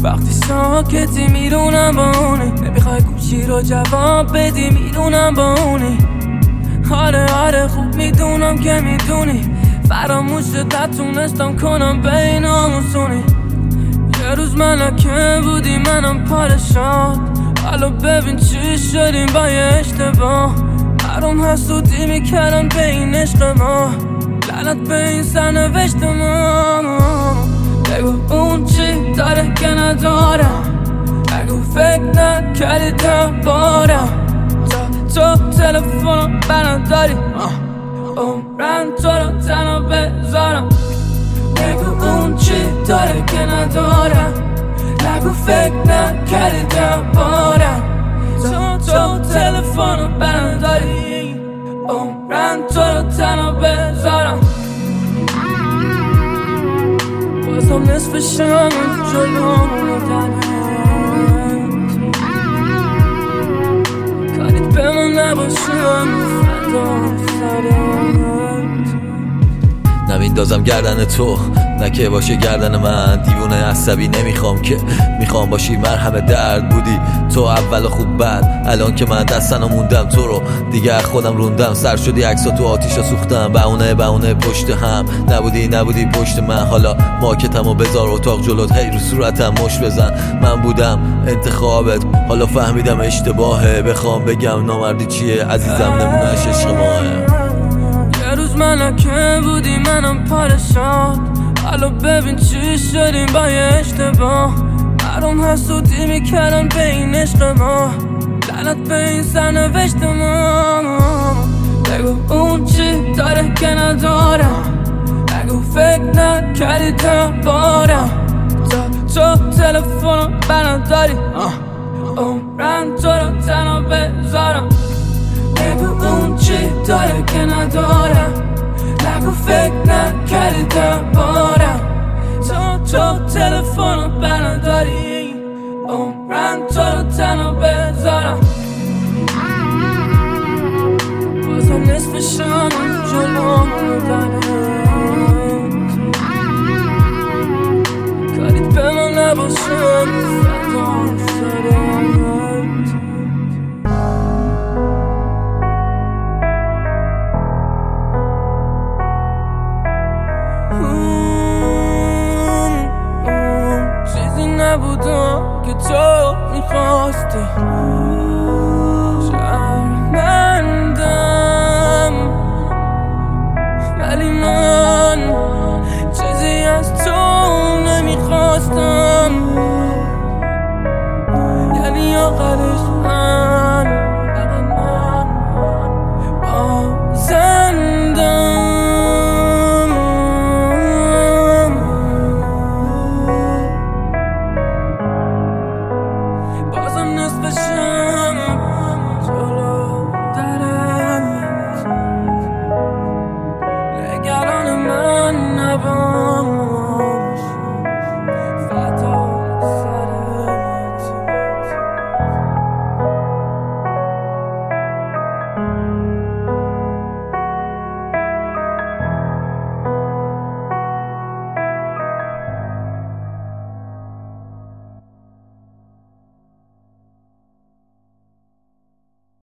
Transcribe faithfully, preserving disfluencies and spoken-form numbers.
وقتی ساکتی میدونم با اونی، نمیخوای گوشی رو جواب بدی میدونم با اونی. آره آره خوب میدونم که میدونی فراموشت نتونستم کنم بین آموزونی. یه روز ملکه بودی منم پادشاه، حالا ببین چی شدیم با یه اشتباه. برام حسودی میکردم به این عشق ما، لعنت به این سرنوشت ما. بگو اون چی داره که ندارم، بگو فکر نکردی دربارم. تا تو تلفنم برداری عمرم تو رو تنها بذارم. بگو اون چی داره که ندارم، نگو فکر نکردی دربارم. تا تو تلفنم برداری عمرم تو رو تنها بذارم. بازم نصف شم جلومونو دنت، کاریت به من نباشم فدا سرت. نمیندازم گردن تو نه که باشه گردن من. دیوونه عصبی نمیخوام که، میخوام باشی مرهم درد. بودی تو اول خوب بعد، الان که من دستنو موندم تو رو دیگه خودم روندم. سر شدی عکسا تو آتیشا سوختم، بهونه بهونه پشت هم. نبودی نبودی پشت من، حالا ماکتمو بذار اتاق جلوت، هی رو صورتم مش بزن. من بودم انتخابت، حالا فهمیدم اشتباهه. بخوام بگم نامردی چیه عزیزم، نمونهش عشق ماهه. یه روز ملکه بودی منم پادشاه، حالا ببین چی شدیم با یه اشتباه. برام حسودی میکردم به این عشق ما، لعنت به این سرنوشت ما. بگو اون چی داره که ندارم، بگو فکر نکردی دربارم. تا تو تلفنم برداری عمرم تو رو تنها بذارم. بگو اون چی داره که ندارم، نگو فکر نکردی دربارم. تا تو تلفنم برداری عمرم تو رو تنها بذارم. بازم نصف شم جلومونو دنت، کاریت به من نباشم فدا سرت. چیزی نبودم که تو میخواستی،